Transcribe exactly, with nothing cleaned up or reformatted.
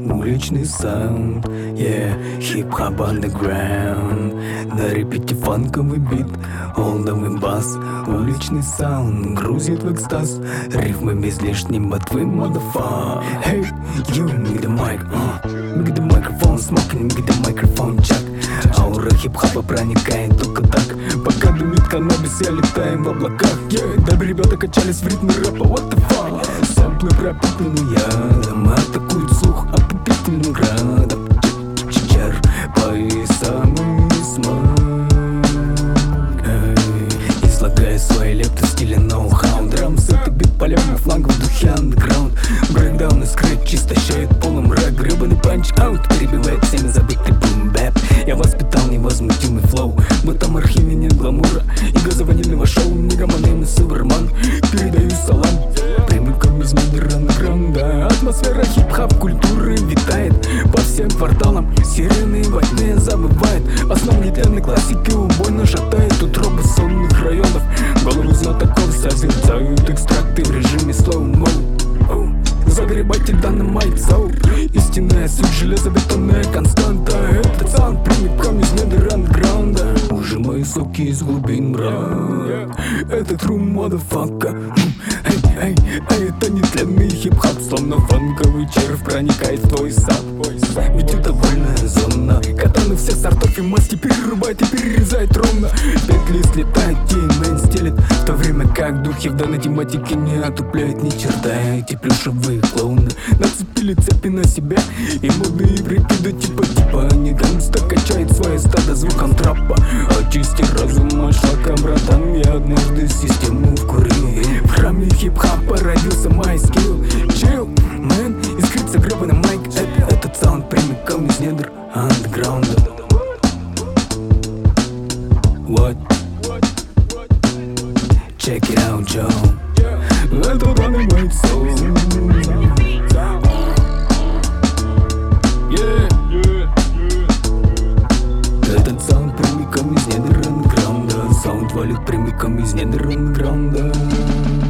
уличный саунд, yeah, хип-хоп underground. На репите фанковый бит, олдовый бас, уличный саунд грузит в экстаз рифмы без лишней ботвы, motherfucker. Hey, you, me the mic, uh, me the microphone, smoking, me the microphone check. Аура хип-хопа проникает только так. Пока дымит каннабис, я летаем в облаках, yeah. Дабы ребята качались в ритме рэпа, what the fuck. Сэмплы пропитаны ядом, атакуют слух опупительным градом. Черпай самый смак, излагая свои лепты в стиле ноу-хау. Драмс — это бит полем на флангах в духе андеграунд. Брейкдаун и скрэч истощает полным рэк. Гребаный панч-аут перебивает всеми забытый бум-бэп. Я воспитал невозмутимый флоу, в этом архиве нет гламура и газованильного шоу. Негроман и Северман, передаю салам прямиком из мира андеграунда. Атмосфера хип-хоп культуры витает по всем кварталам. Сирены во тьме забывает основ нетленной классики, убойно шатает утробы сонных районов. Головы знатоков созерцают экстракты в режиме слоу-мо. Загребайте данный майк соуп, истинная суть, железобетонная константа. Этот саунд прямиком из недр андеграунда. Уже мои соки из глубин, брат. Это true motherfucker. Эй, эй, эй, это нетленный хип-хоп, словно фанковый червь проникает в твой сад. Ведь это вольная зона, катаны все сортов и маски перерубает и перерезает ровно. Петли слетают, теймейн стелит, в то время как духи в данной тематике не отупляют ни черта. Эти плюшевые клоуны нацепили цепи на себя и модные брейки до типа-типа. Они гангста качает свое стадо звуком трапа. Очисти разум от шлака, братан, я однажды систему вкурил. В храме хип-хопа родился мой скилл. Chill, man, искрится гребаный майк. Это, этот саунд прямиком из недр андеграунда. What? Check it out, Joe. Это данный майк соул. Этот саунд прямиком из недр андеграунда. Саунд валит прямиком из недр андеграунда.